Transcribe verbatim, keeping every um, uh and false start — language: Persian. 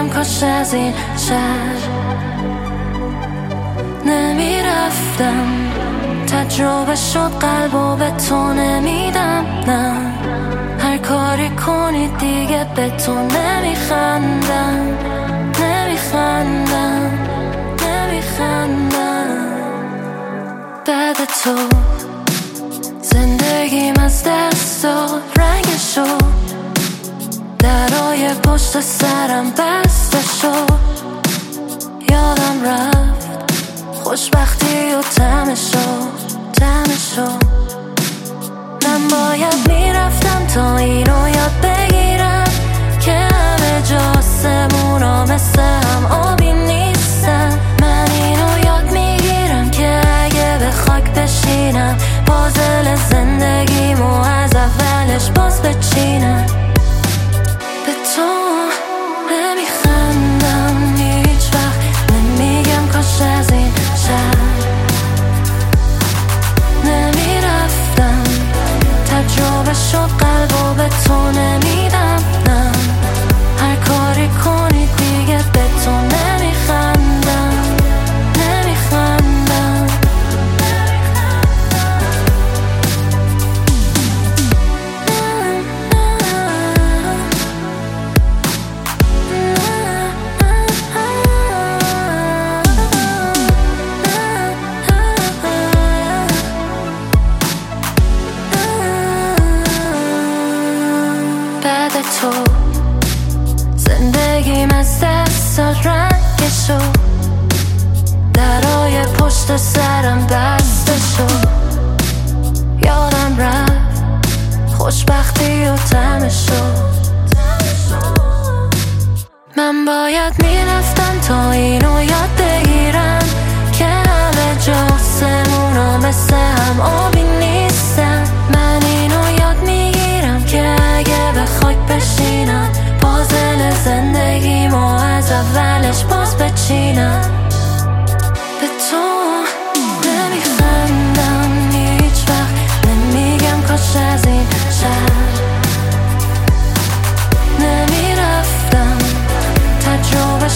نمیگم کاش از این شهر نمیرفتم. تجربه شد قلبو به تو نمیدم، نه هر کاری کنی دیگه به تو نمیخندم، نمیخندم، نمیخندم. بعد تو زندگیم از دست داد رنگشو، درای پشت سرم بسته شد. یادم رفت خوشبختی و طعمشو، طعمشو. من باید میرفتم تا اینو یاد بگیرم که همه جا آسمونا مثل هم آبی نیستن. من اینو یاد میگیرم که اگه به خاک بشینم پازل زندگیمو از اولش باز بچینم. به تو نمیخندم هیچ وقت، نمیگم کاش از این شهر نمیرفتم. تجربه شد قلبو به تو نمیدم، نه هر کاری کنی دیگه به تو نمیخندم، نمیخندم. بعد تو زندگیم از دست داد رنگشو، درای پشت سرم بسته شد. یادم رفت خوشبختی و طعمشو. من باید میرفتم تا اینو یاد بگیرم که همه جا آسمونا مثل هم آبی نیستن. من اینو یاد میگیرم که اگه به خاک بشینم پازل زندگیمو از اولش باز بچینم. به تو نمیخندم هیچ وقت، نمیگم کاش از این شهر نمیرفتم. تجربه